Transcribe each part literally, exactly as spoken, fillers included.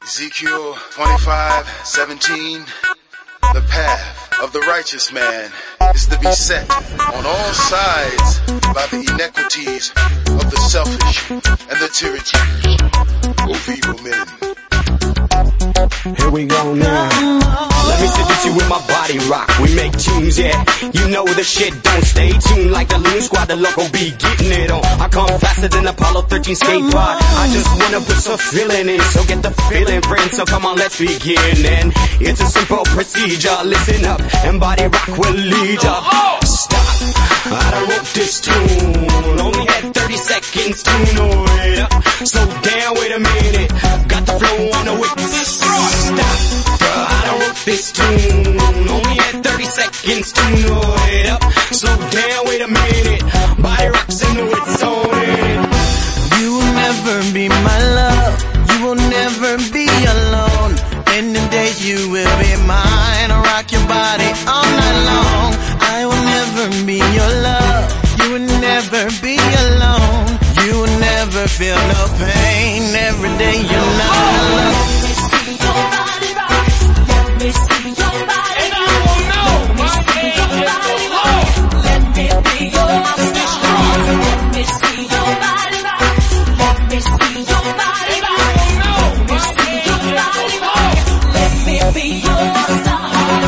Ezekiel twenty-five seventeen. The path of the righteous man is to be set on all sides by the inequities of the selfish and the tyrannies of evil men. Here we go now. Let me seduce you with my body rock. We make tunes, yeah. You know the shit don't stay tuned like the Loon Squad. The local be getting it on. I come faster than Apollo thirteen skate pod. I just wanna put some feeling in, so get the feeling, friend. So come on, let's begin. And it's a simple procedure. Listen up, and body rock will lead ya. Stop. I done wrote this tune. Only had thirty seconds to know it. Slow down, wait a minute. Got the flow on the whip. Stop. I done wrote this tune. Only had thirty seconds to know it up. Slow down, wait a minute. Body rocks and it's on it. You will never be my love. You will never be alone. In the day you will be mine. I'll rock your body all night long. I will never be your love. You will never be alone. You will never feel no pain. Every day you know I love. Let me see your body rock. Let me see your body rock. And I will know my age is so low. Let me be your star. Let me see your body rock. Let me see your body rock. Let me see your body rock. Let me be your star.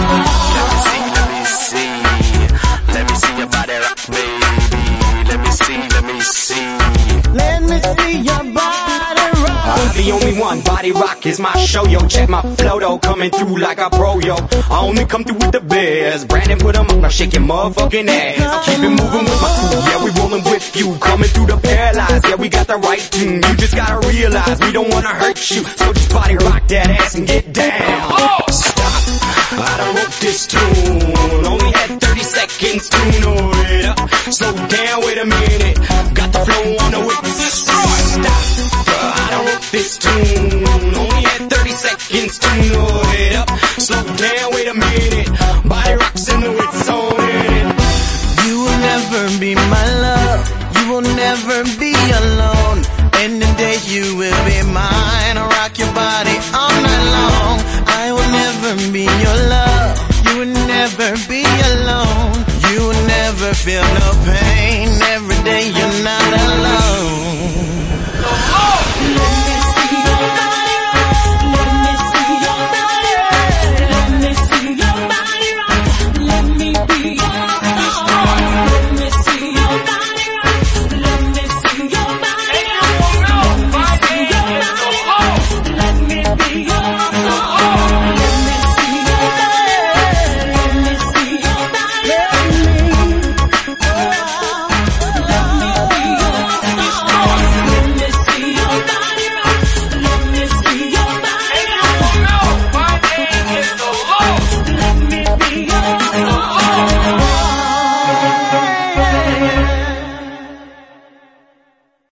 Let me see, let me see your body rock, baby. Let me see, let me see. Let me see your body rock. I'm the only one, body rock is my show, yo. Check my flow, though, coming through like a pro, yo. I only come through with the bears. Brandon put 'em up, now shake your motherfucking ass. I keep it moving with my crew, yeah, we rolling with you. Coming through the paralyzed, yeah, we got the right tune. You just gotta realize we don't wanna hurt you. So just body rock that ass and get down. Stop, I done wrote this tune. Only had thirty seconds to know it up. Slow down, wait a minute. Got the flow on the whip. Stop, I done wrote this tune. Only had thirty seconds to know it up. Slow down, wait a minute. Body rocks and the wits on it. You will never be my love. You will never be alone. In the day you will be mine. I'll rock your body all night long. I will never be your love. You will never be alone. You will never feel no